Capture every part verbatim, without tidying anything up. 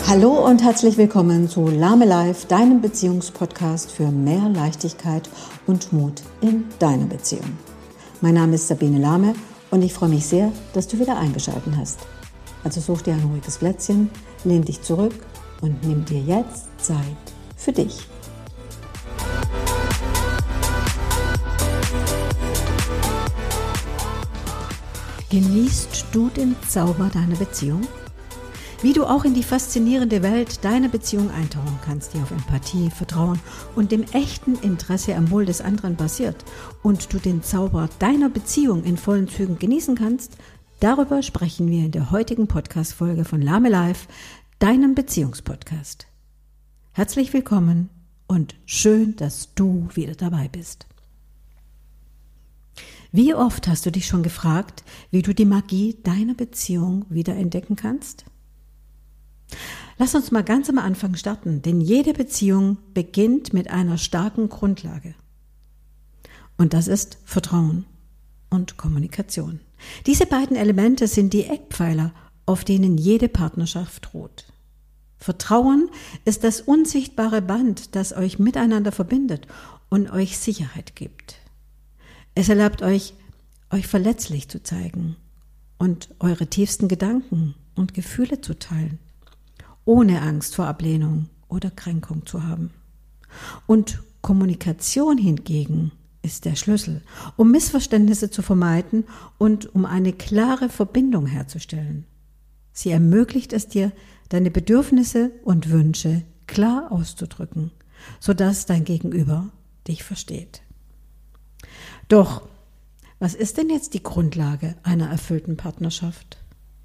Hallo und herzlich willkommen zu Lahme Life, deinem Beziehungspodcast für mehr Leichtigkeit und Mut in deiner Beziehung. Mein Name ist Sabine Lahme und ich freue mich sehr, dass du wieder eingeschaltet hast. Also such dir ein ruhiges Plätzchen, lehn dich zurück und nimm dir jetzt Zeit für dich. Genießt du den Zauber deiner Beziehung? Wie du auch in die faszinierende Welt deiner Beziehung eintauchen kannst, die auf Empathie, Vertrauen und dem echten Interesse am Wohl des anderen basiert und du den Zauber deiner Beziehung in vollen Zügen genießen kannst, darüber sprechen wir in der heutigen Podcast-Folge von Lahme Life, deinem Beziehungspodcast. Herzlich willkommen und schön, dass du wieder dabei bist. Wie oft hast du dich schon gefragt, wie du die Magie deiner Beziehung wieder entdecken kannst? Lass uns mal ganz am Anfang starten, denn jede Beziehung beginnt mit einer starken Grundlage. Und das ist Vertrauen und Kommunikation. Diese beiden Elemente sind die Eckpfeiler, auf denen jede Partnerschaft ruht. Vertrauen ist das unsichtbare Band, das euch miteinander verbindet und euch Sicherheit gibt. Es erlaubt euch, euch verletzlich zu zeigen und eure tiefsten Gedanken und Gefühle zu teilen, ohne Angst vor Ablehnung oder Kränkung zu haben. Und Kommunikation hingegen ist der Schlüssel, um Missverständnisse zu vermeiden und um eine klare Verbindung herzustellen. Sie ermöglicht es dir, deine Bedürfnisse und Wünsche klar auszudrücken, sodass dein Gegenüber dich versteht. Doch, was ist denn jetzt die Grundlage einer erfüllten Partnerschaft?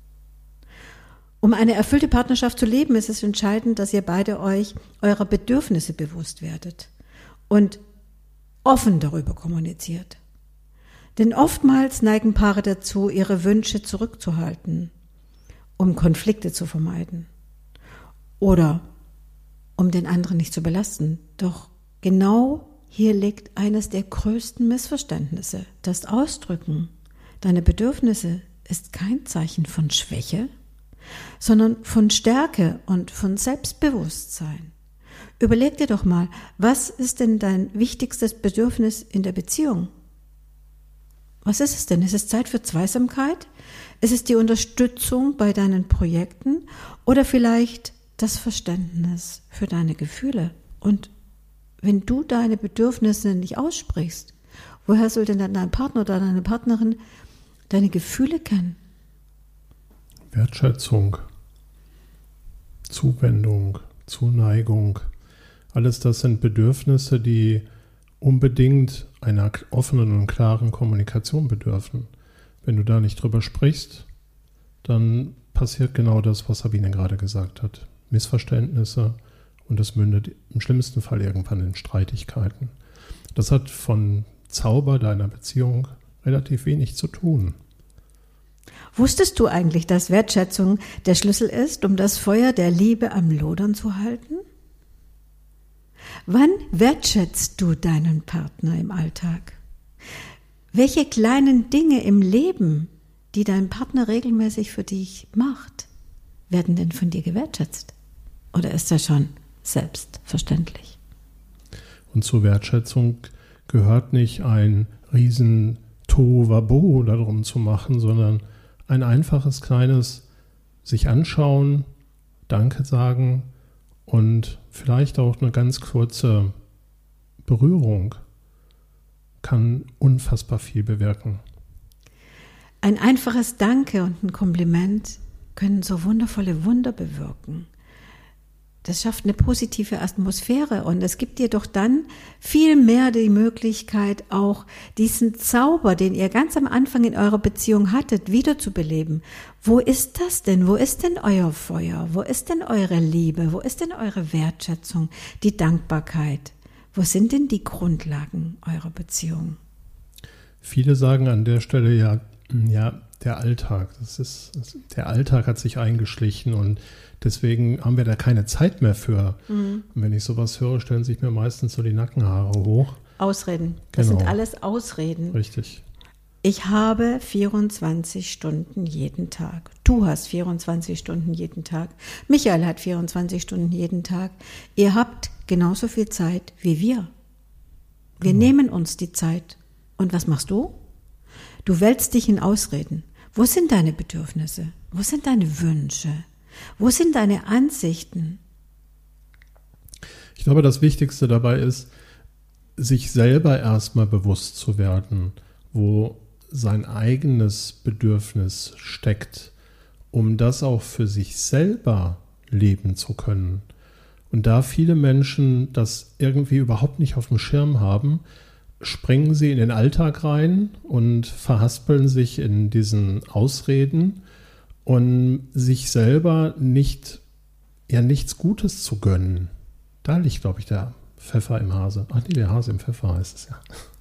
Um eine erfüllte Partnerschaft zu leben, ist es entscheidend, dass ihr beide euch eurer Bedürfnisse bewusst werdet und offen darüber kommuniziert. Denn oftmals neigen Paare dazu, ihre Wünsche zurückzuhalten, um Konflikte zu vermeiden oder um den anderen nicht zu belasten. Doch genau hier liegt eines der größten Missverständnisse. Das Ausdrücken deiner Bedürfnisse ist kein Zeichen von Schwäche, sondern von Stärke und von Selbstbewusstsein. Überleg dir doch mal, was ist denn dein wichtigstes Bedürfnis in der Beziehung? Was ist es denn? Ist es Zeit für Zweisamkeit? Ist es die Unterstützung bei deinen Projekten oder vielleicht das Verständnis für deine Gefühle? Und wenn du deine Bedürfnisse nicht aussprichst, woher soll denn dann dein Partner oder deine Partnerin deine Gefühle kennen? Wertschätzung, Zuwendung, Zuneigung, alles das sind Bedürfnisse, die unbedingt einer offenen und klaren Kommunikation bedürfen. Wenn du da nicht drüber sprichst, dann passiert genau das, was Sabine gerade gesagt hat. Missverständnisse und es mündet im schlimmsten Fall irgendwann in Streitigkeiten. Das hat von Zauber deiner Beziehung relativ wenig zu tun. Wusstest du eigentlich, dass Wertschätzung der Schlüssel ist, um das Feuer der Liebe am Lodern zu halten? Wann wertschätzt du deinen Partner im Alltag? Welche kleinen Dinge im Leben, die dein Partner regelmäßig für dich macht, werden denn von dir gewertschätzt? Oder ist das schon selbstverständlich? Und zur Wertschätzung gehört nicht ein riesen Tohuwabohu darum zu machen, sondern ein einfaches, kleines sich anschauen, Danke sagen und vielleicht auch eine ganz kurze Berührung kann unfassbar viel bewirken. Ein einfaches Danke und ein Kompliment können so wundervolle Wunder bewirken. Das schafft eine positive Atmosphäre und es gibt dir doch dann viel mehr die Möglichkeit, auch diesen Zauber, den ihr ganz am Anfang in eurer Beziehung hattet, wiederzubeleben. Wo ist das denn? Wo ist denn euer Feuer? Wo ist denn eure Liebe? Wo ist denn eure Wertschätzung, die Dankbarkeit? Wo sind denn die Grundlagen eurer Beziehung? Viele sagen an der Stelle ja, ja, der Alltag. Das ist, der Alltag hat sich eingeschlichen und deswegen haben wir da keine Zeit mehr für. Mhm. Und wenn ich sowas höre, stellen sich mir meistens so die Nackenhaare hoch. Ausreden. Das genau. sind alles Ausreden. Richtig. Ich habe vierundzwanzig Stunden jeden Tag. Du hast vierundzwanzig Stunden jeden Tag. Michael hat vierundzwanzig Stunden jeden Tag. Ihr habt genauso viel Zeit wie wir. Wir genau. nehmen uns die Zeit. Und was machst du? Du wälzt dich in Ausreden. Wo sind deine Bedürfnisse? Wo sind deine Wünsche? Wo sind deine Ansichten? Ich glaube, das Wichtigste dabei ist, sich selber erstmal bewusst zu werden, wo sein eigenes Bedürfnis steckt, um das auch für sich selber leben zu können. Und da viele Menschen das irgendwie überhaupt nicht auf dem Schirm haben, springen sie in den Alltag rein und verhaspeln sich in diesen Ausreden und sich selber nicht, ja, nichts Gutes zu gönnen. Da liegt, glaube ich, der Pfeffer im Hase. Ach nee, der Hase im Pfeffer heißt es ja.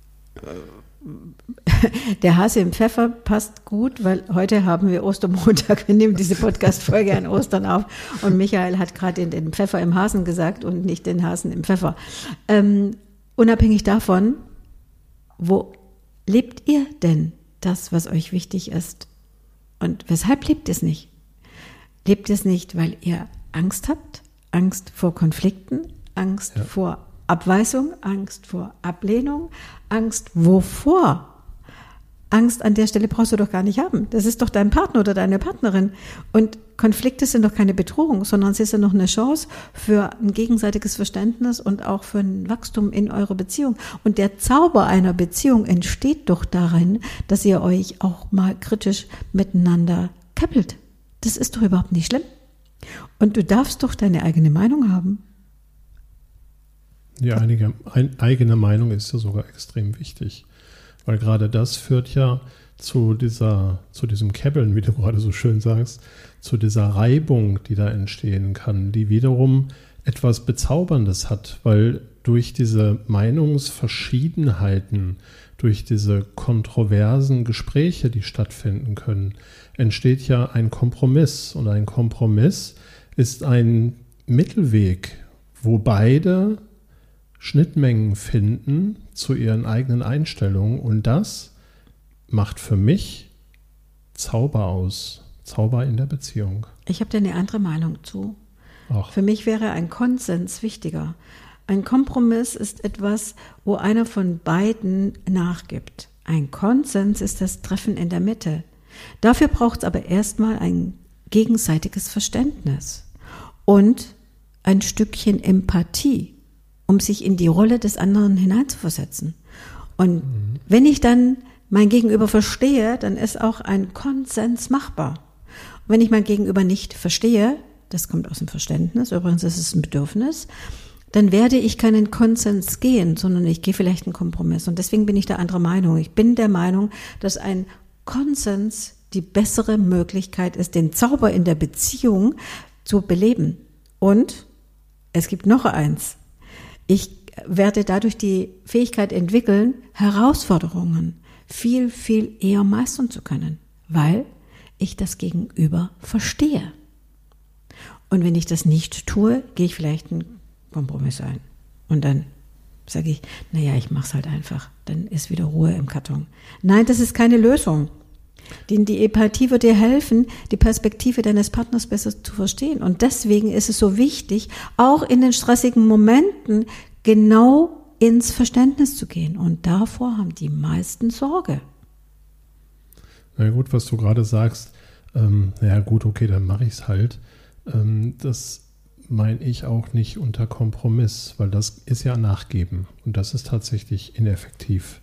Der Hase im Pfeffer passt gut, weil heute haben wir Ostermontag. Wir nehmen diese Podcast-Folge an Ostern auf und Michael hat gerade den Pfeffer im Hasen gesagt und nicht den Hasen im Pfeffer. Ähm, unabhängig davon, wo lebt ihr denn das, was euch wichtig ist? Und weshalb lebt ihr es nicht? Lebt ihr es nicht, weil ihr Angst habt? Angst vor Konflikten? Angst ja. vor Abweisung? Angst vor Ablehnung? Angst wovor? Angst an der Stelle brauchst du doch gar nicht haben. Das ist doch dein Partner oder deine Partnerin. Und Konflikte sind doch keine Bedrohung, sondern sie sind noch eine Chance für ein gegenseitiges Verständnis und auch für ein Wachstum in eurer Beziehung. Und der Zauber einer Beziehung entsteht doch darin, dass ihr euch auch mal kritisch miteinander käppelt. Das ist doch überhaupt nicht schlimm. Und du darfst doch deine eigene Meinung haben. Die einige, ein, eigene Meinung ist ja sogar extrem wichtig. Weil gerade das führt ja zu dieser, zu diesem Käbbeln, wie du gerade so schön sagst, zu dieser Reibung, die da entstehen kann, die wiederum etwas Bezauberndes hat, weil durch diese Meinungsverschiedenheiten, durch diese kontroversen Gespräche, die stattfinden können, entsteht ja ein Kompromiss. Und ein Kompromiss ist ein Mittelweg, wo beide Schnittmengen finden zu ihren eigenen Einstellungen, und das macht für mich Zauber aus, Zauber in der Beziehung. Ich habe da eine andere Meinung zu. Ach. Für mich wäre ein Konsens wichtiger. Ein Kompromiss ist etwas, wo einer von beiden nachgibt. Ein Konsens ist das Treffen in der Mitte. Dafür braucht es aber erstmal ein gegenseitiges Verständnis und ein Stückchen Empathie, um sich in die Rolle des anderen hineinzuversetzen. Und mhm. wenn ich dann mein Gegenüber verstehe, dann ist auch ein Konsens machbar. Und wenn ich mein Gegenüber nicht verstehe, das kommt aus dem Verständnis, übrigens ist es ein Bedürfnis, dann werde ich keinen Konsens gehen, sondern ich gehe vielleicht einen Kompromiss. Und deswegen bin ich der anderer Meinung. Ich bin der Meinung, dass ein Konsens die bessere Möglichkeit ist, den Zauber in der Beziehung zu beleben. Und es gibt noch eins. Ich werde dadurch die Fähigkeit entwickeln, Herausforderungen viel, viel eher meistern zu können, weil ich das Gegenüber verstehe. Und wenn ich das nicht tue, gehe ich vielleicht einen Kompromiss ein. Und dann sage ich, naja, ich mache es halt einfach. Dann ist wieder Ruhe im Karton. Nein, das ist keine Lösung. Die, die Empathie wird dir helfen, die Perspektive deines Partners besser zu verstehen. Und deswegen ist es so wichtig, auch in den stressigen Momenten genau ins Verständnis zu gehen. Und davor haben die meisten Sorge. Na gut, was du gerade sagst, ähm, naja gut, okay, dann mache ich es halt. Ähm, das meine ich auch nicht unter Kompromiss, weil das ist ja Nachgeben. Und das ist tatsächlich ineffektiv.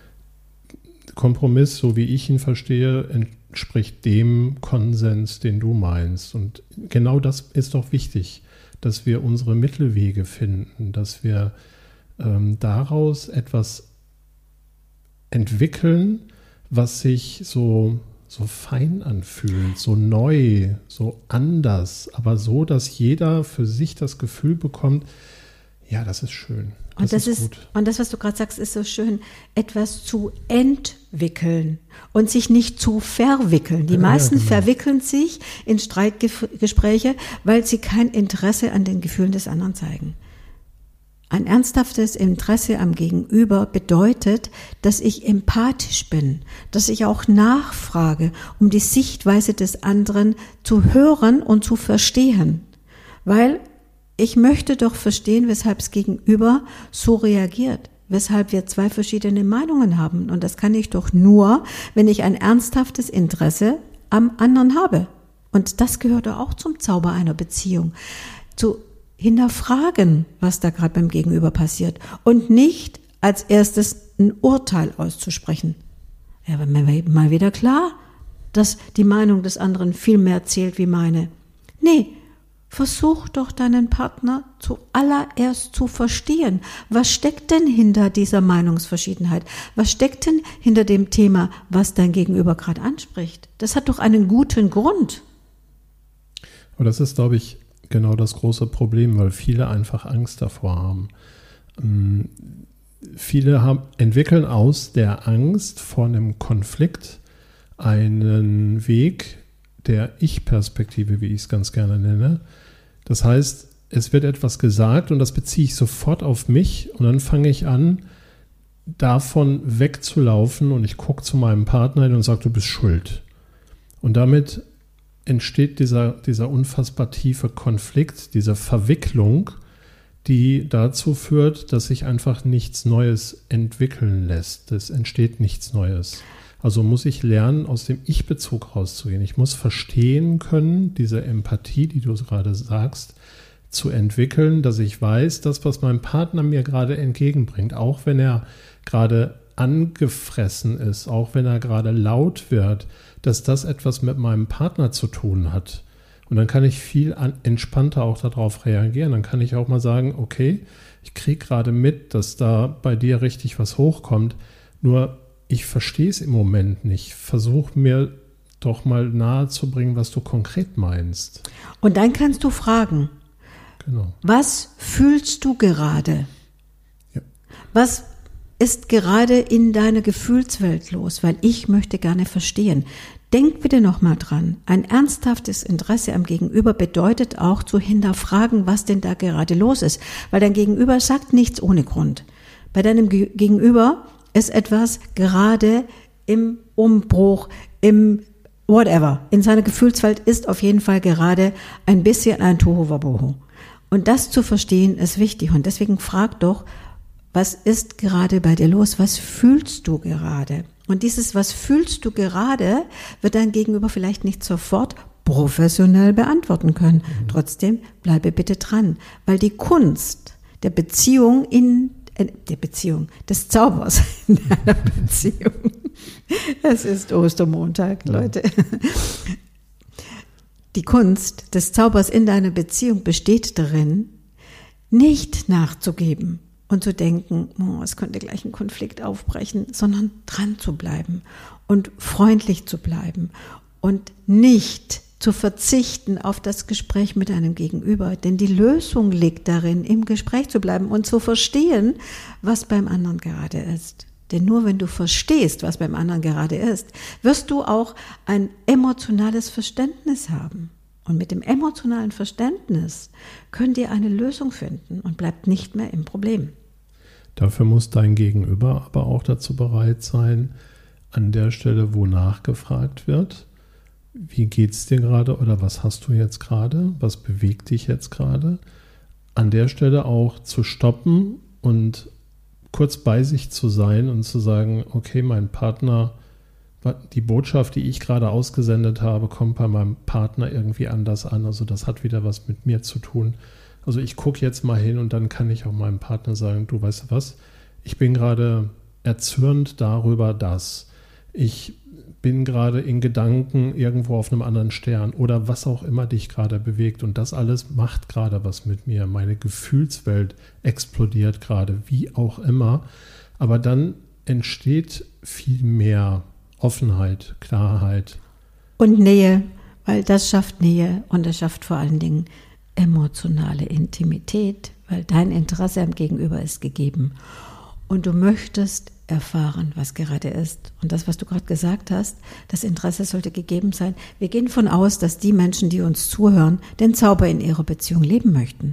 Kompromiss, so wie ich ihn verstehe, entspricht dem Konsens, den du meinst. Und genau das ist doch wichtig, dass wir unsere Mittelwege finden, dass wir ähm, daraus etwas entwickeln, was sich so, so fein anfühlt, so neu, so anders, aber so, dass jeder für sich das Gefühl bekommt, ja, das ist schön. Das und das ist, ist gut. Und das, was du gerade sagst, ist so schön, etwas zu entwickeln und sich nicht zu verwickeln. Die ja, meisten genau. verwickeln sich in Streitgespräche, weil sie kein Interesse an den Gefühlen des anderen zeigen. Ein ernsthaftes Interesse am Gegenüber bedeutet, dass ich empathisch bin, dass ich auch nachfrage, um die Sichtweise des anderen zu hören und zu verstehen. Weil ich möchte doch verstehen, weshalb das Gegenüber so reagiert, weshalb wir zwei verschiedene Meinungen haben. Und das kann ich doch nur, wenn ich ein ernsthaftes Interesse am anderen habe. Und das gehört auch zum Zauber einer Beziehung. Zu hinterfragen, was da gerade beim Gegenüber passiert und nicht als erstes ein Urteil auszusprechen. Ja, aber mir war mal wieder klar, dass die Meinung des anderen viel mehr zählt wie meine. Nee, versuch doch deinen Partner zuallererst zu verstehen. Was steckt denn hinter dieser Meinungsverschiedenheit? Was steckt denn hinter dem Thema, was dein Gegenüber gerade anspricht? Das hat doch einen guten Grund. Und das ist, glaube ich, genau das große Problem, weil viele einfach Angst davor haben. Ähm, viele haben, entwickeln aus der Angst vor einem Konflikt einen Weg der Ich-Perspektive, wie ich es ganz gerne nenne. Das heißt, es wird etwas gesagt und das beziehe ich sofort auf mich und dann fange ich an, davon wegzulaufen und ich gucke zu meinem Partner hin und sage, du bist schuld. Und damit entsteht dieser, dieser unfassbar tiefe Konflikt, diese Verwicklung, die dazu führt, dass sich einfach nichts Neues entwickeln lässt. Es entsteht nichts Neues. Also muss ich lernen, aus dem Ich-Bezug rauszugehen. Ich muss verstehen können, diese Empathie, die du gerade sagst, zu entwickeln, dass ich weiß, das, was mein Partner mir gerade entgegenbringt, auch wenn er gerade angefressen ist, auch wenn er gerade laut wird, dass das etwas mit meinem Partner zu tun hat. Und dann kann ich viel an, entspannter auch darauf reagieren. Dann kann ich auch mal sagen, okay, ich kriege gerade mit, dass da bei dir richtig was hochkommt. Nur ich verstehe es im Moment nicht. Versuch mir doch mal nahe zu bringen, was du konkret meinst. Und dann kannst du fragen, genau. Was fühlst du gerade? Ja. Was ist gerade in deiner Gefühlswelt los? Weil ich möchte gerne verstehen. Denk bitte nochmal dran. Ein ernsthaftes Interesse am Gegenüber bedeutet auch zu hinterfragen, was denn da gerade los ist. Weil dein Gegenüber sagt nichts ohne Grund. Bei deinem Ge- Gegenüber ist etwas gerade im Umbruch, im whatever. In seiner Gefühlswelt ist auf jeden Fall gerade ein bisschen ein Tohuwabohu. Und das zu verstehen ist wichtig. Und deswegen frag doch, was ist gerade bei dir los? Was fühlst du gerade? Und dieses, was fühlst du gerade, wird dein Gegenüber vielleicht nicht sofort professionell beantworten können. Mhm. Trotzdem bleibe bitte dran, weil die Kunst der Beziehung in äh, der Beziehung, des Zaubers in einer Beziehung. Es ist Ostermontag, Leute. Die Kunst des Zaubers in deiner Beziehung besteht darin, nicht nachzugeben und zu denken, oh, es könnte gleich ein Konflikt aufbrechen, sondern dran zu bleiben und freundlich zu bleiben und nicht zu verzichten auf das Gespräch mit einem Gegenüber. Denn die Lösung liegt darin, im Gespräch zu bleiben und zu verstehen, was beim anderen gerade ist. Denn nur wenn du verstehst, was beim anderen gerade ist, wirst du auch ein emotionales Verständnis haben. Und mit dem emotionalen Verständnis könnt ihr eine Lösung finden und bleibt nicht mehr im Problem. Dafür muss dein Gegenüber aber auch dazu bereit sein, an der Stelle, wo nachgefragt wird, wie geht's dir gerade oder was hast du jetzt gerade, was bewegt dich jetzt gerade, an der Stelle auch zu stoppen und kurz bei sich zu sein und zu sagen, okay, mein Partner, die Botschaft, die ich gerade ausgesendet habe, kommt bei meinem Partner irgendwie anders an. Also das hat wieder was mit mir zu tun. Also ich gucke jetzt mal hin und dann kann ich auch meinem Partner sagen, du weißt was, ich bin gerade erzürnt darüber, dass ich bin gerade in Gedanken irgendwo auf einem anderen Stern oder was auch immer dich gerade bewegt. Und das alles macht gerade was mit mir. Meine Gefühlswelt explodiert gerade, wie auch immer. Aber dann entsteht viel mehr Offenheit, Klarheit. Und Nähe, weil das schafft Nähe und das schafft vor allen Dingen emotionale Intimität, weil dein Interesse am Gegenüber ist gegeben. Und du möchtest erfahren, was gerade ist. Und das, was du gerade gesagt hast, das Interesse sollte gegeben sein. Wir gehen davon aus, dass die Menschen, die uns zuhören, den Zauber in ihrer Beziehung leben möchten.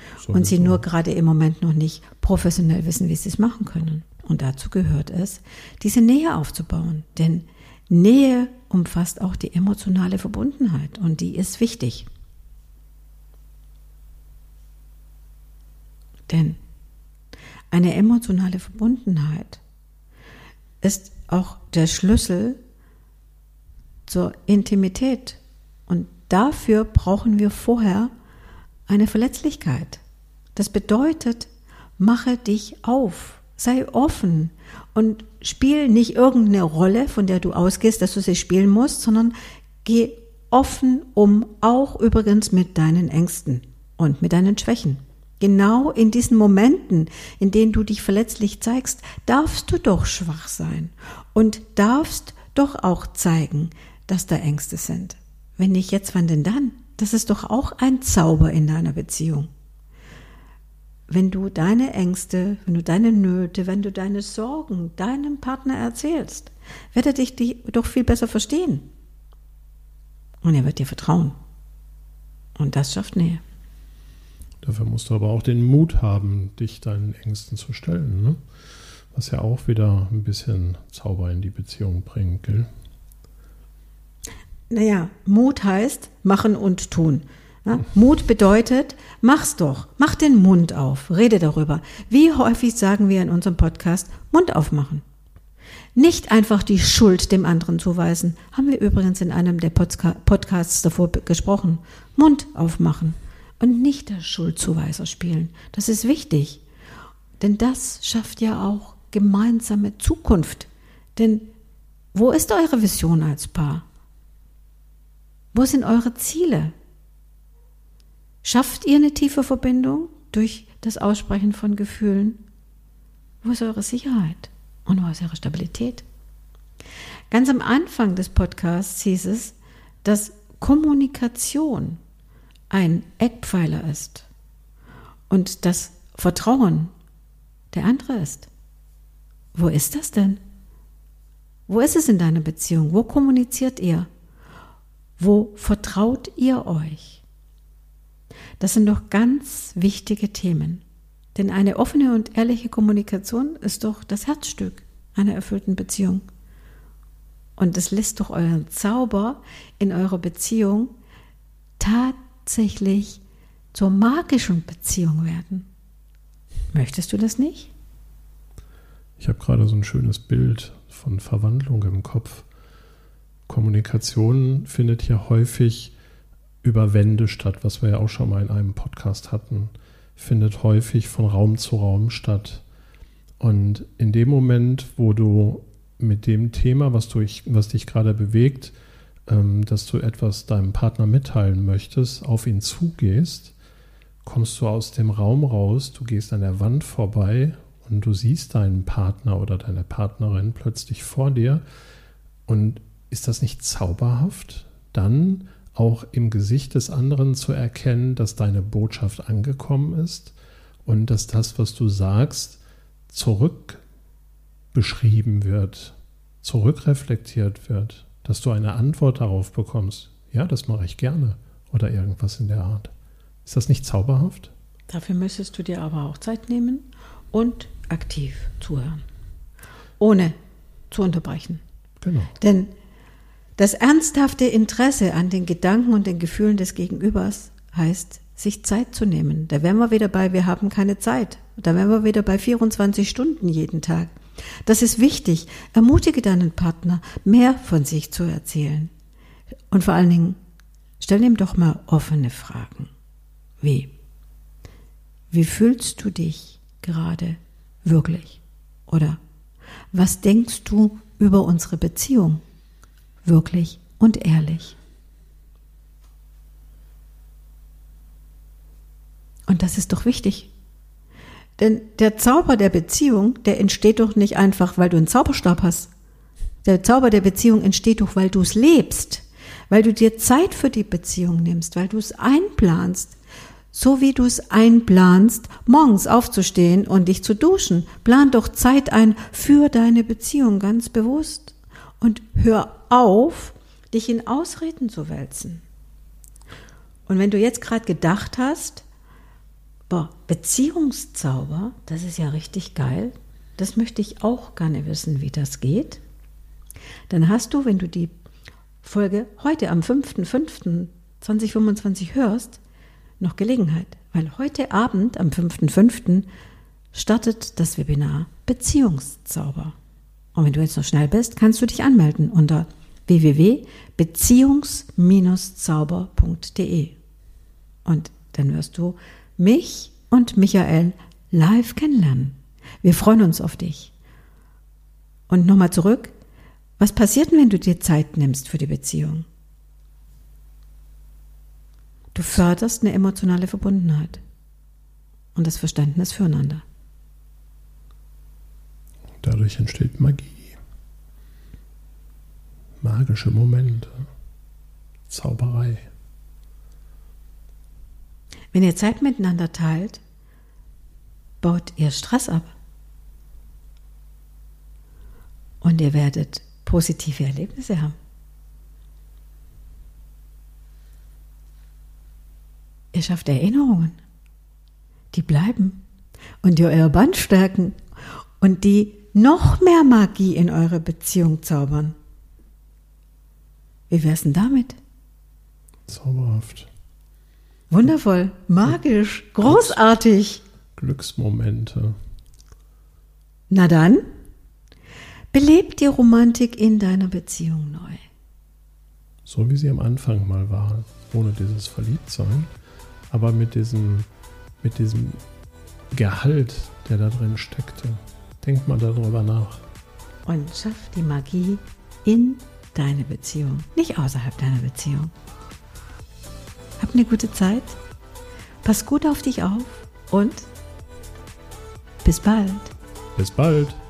So und sie nur gerade im Moment noch nicht professionell wissen, wie sie es machen können. Und dazu gehört es, diese Nähe aufzubauen. Denn Nähe umfasst auch die emotionale Verbundenheit und die ist wichtig. Denn eine emotionale Verbundenheit ist auch der Schlüssel zur Intimität. Und dafür brauchen wir vorher eine Verletzlichkeit. Das bedeutet, mache dich auf, sei offen und spiel nicht irgendeine Rolle, von der du ausgehst, dass du sie spielen musst, sondern geh offen um, auch übrigens mit deinen Ängsten und mit deinen Schwächen. Genau in diesen Momenten, in denen du dich verletzlich zeigst, darfst du doch schwach sein und darfst doch auch zeigen, dass da Ängste sind. Wenn nicht jetzt, wann denn dann? Das ist doch auch ein Zauber in deiner Beziehung. Wenn du deine Ängste, wenn du deine Nöte, wenn du deine Sorgen deinem Partner erzählst, wird er dich die doch viel besser verstehen. Und er wird dir vertrauen. Und das schafft Nähe. Dafür musst du aber auch den Mut haben, dich deinen Ängsten zu stellen, ne? Was ja auch wieder ein bisschen Zauber in die Beziehung bringt, gell? Naja, Mut heißt machen und tun. Ja? Mut bedeutet, mach's doch, mach den Mund auf, rede darüber. Wie häufig sagen wir in unserem Podcast, Mund aufmachen. Nicht einfach die Schuld dem anderen zuweisen. Haben wir übrigens in einem der Podca- Podcasts davor gesprochen. Mund aufmachen. Und nicht der Schuldzuweiser spielen. Das ist wichtig. Denn das schafft ja auch gemeinsame Zukunft. Denn wo ist eure Vision als Paar? Wo sind eure Ziele? Schafft ihr eine tiefe Verbindung durch das Aussprechen von Gefühlen? Wo ist eure Sicherheit? Und wo ist eure Stabilität? Ganz am Anfang des Podcasts hieß es, dass Kommunikation ein Eckpfeiler ist und das Vertrauen der andere ist. Wo ist das denn? Wo ist es in deiner Beziehung? Wo kommuniziert ihr? Wo vertraut ihr euch? Das sind doch ganz wichtige Themen. Denn eine offene und ehrliche Kommunikation ist doch das Herzstück einer erfüllten Beziehung. Und es lässt doch euren Zauber in eurer Beziehung tatsächlich zur magischen Beziehung werden. Möchtest du das nicht? Ich habe gerade so ein schönes Bild von Verwandlung im Kopf. Kommunikation findet hier häufig über Wände statt, was wir ja auch schon mal in einem Podcast hatten, findet häufig von Raum zu Raum statt. Und in dem Moment, wo du mit dem Thema, was, du, was dich gerade bewegt, ähm, dass du etwas deinem Partner mitteilen möchtest, auf ihn zugehst, kommst du aus dem Raum raus, du gehst an der Wand vorbei und du siehst deinen Partner oder deine Partnerin plötzlich vor dir. Und ist das nicht zauberhaft, dann auch im Gesicht des anderen zu erkennen, dass deine Botschaft angekommen ist und dass das, was du sagst, zurückbeschrieben wird, zurückreflektiert wird, dass du eine Antwort darauf bekommst. Ja, das mache ich gerne oder irgendwas in der Art. Ist das nicht zauberhaft? Dafür müsstest du dir aber auch Zeit nehmen und aktiv zuhören, ohne zu unterbrechen. Genau. Denn das ernsthafte Interesse an den Gedanken und den Gefühlen des Gegenübers heißt, sich Zeit zu nehmen. Da wären wir wieder bei, wir haben keine Zeit. Da wären wir wieder bei vierundzwanzig Stunden jeden Tag. Das ist wichtig. Ermutige deinen Partner, mehr von sich zu erzählen. Und vor allen Dingen, stell ihm doch mal offene Fragen. Wie? Wie fühlst du dich gerade wirklich? Oder was denkst du über unsere Beziehung? Wirklich und ehrlich. Und das ist doch wichtig. Denn der Zauber der Beziehung, der entsteht doch nicht einfach, weil du einen Zauberstab hast. Der Zauber der Beziehung entsteht doch, weil du es lebst, weil du dir Zeit für die Beziehung nimmst, weil du es einplanst. So wie du es einplanst, morgens aufzustehen und dich zu duschen. Plan doch Zeit ein für deine Beziehung ganz bewusst. Und hör auf, dich in Ausreden zu wälzen. Und wenn du jetzt gerade gedacht hast, Boah, Beziehungszauber, das ist ja richtig geil. Das möchte ich auch gerne wissen, wie das geht. Dann hast du, wenn du die Folge heute am fünfter fünfter zweitausendfünfundzwanzig hörst, noch Gelegenheit. Weil heute Abend am fünfter fünfter startet das Webinar Beziehungszauber. Und wenn du jetzt noch schnell bist, kannst du dich anmelden unter w w w punkt beziehungs zauber punkt d e. Und dann wirst du mich und Michael live kennenlernen. Wir freuen uns auf dich. Und nochmal zurück, was passiert denn, wenn du dir Zeit nimmst für die Beziehung? Du förderst eine emotionale Verbundenheit und das Verständnis füreinander. Dadurch entsteht Magie. Magische Momente. Zauberei. Wenn ihr Zeit miteinander teilt, baut ihr Stress ab. Und ihr werdet positive Erlebnisse haben. Ihr schafft Erinnerungen, die bleiben und die euer Band stärken und die noch mehr Magie in eure Beziehung zaubern. Wie wär's denn damit? Zauberhaft. Wundervoll, magisch, großartig. Glücksmomente. Na dann, belebt die Romantik in deiner Beziehung neu. So wie sie am Anfang mal war, ohne dieses Verliebtsein, aber mit diesem, mit diesem Gehalt, der da drin steckte. Denk mal darüber nach. Und schaff die Magie in deine Beziehung, nicht außerhalb deiner Beziehung. Hab eine gute Zeit, pass gut auf dich auf und bis bald. Bis bald.